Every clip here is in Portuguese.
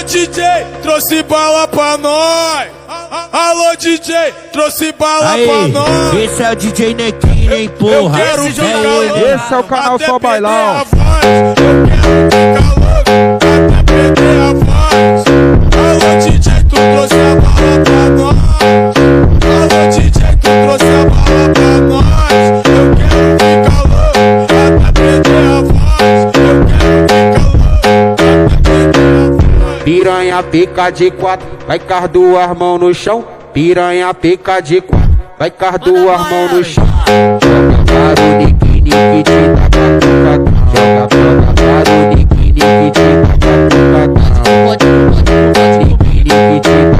DJ, trouxe bala pra nós. Alô DJ, trouxe bala pra nós. Esse é o DJ Nequinho, hein, porra. Esse é o canal Só Bailão. Eu quero ficar louco até perder a voz. Alô DJ, tu trouxe a bala pra nós. Alô DJ, tu trouxe a bala pra nós. Eu quero ficar louco até perder a voz. Eu quero ficar louco até perder a voz. Piranha pica de quatro, vai com as duas mãos no chão. Piranha pica de quatro, vai com as duas mãos no chão. Joga para o nique, nique, te dá pra tucadão. Joga para o nique, nique, te dá pra tucadão. Nique, nique, te dá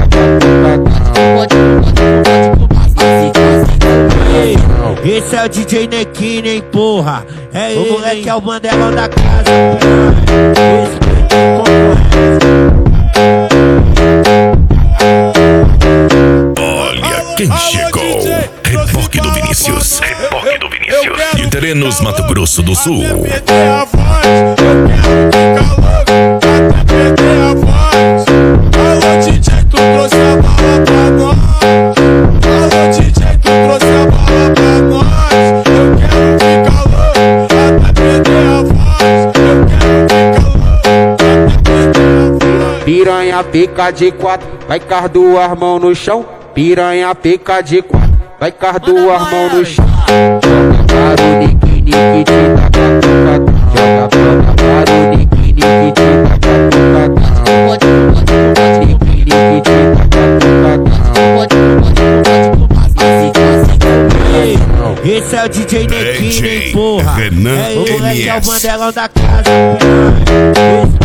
pra tucadão. Esse é o DJ Nequinho, hein, porra. É o moleque, é o bandelão da casa. Olha quem chegou. Reboque do Vinícius. Reboque do Vinícius. De Terenos, Mato Grosso do Sul. Eu quero ficar louco até perder a voz. Alô DJ, tu trouxe a bala pra nós. Alô DJ, tu trouxe a bala pra nós. Eu quero ficar louco até perder a voz. Eu quero ficar louco até perder a voz. Piranha pica de quatro, vai com as duas mãos no chão. Piranha pica de quatro, vai com as duas mãos no chão. Joga para o nique, nique, te dá pra tucadão. Joga para o nique, nique, te dá pra tucadão. Nique, nique, te dá pra tucadão. Esse é o DJ Nequinho, hein, porra. Renan É o moleque, é o MS. bandelão da casa.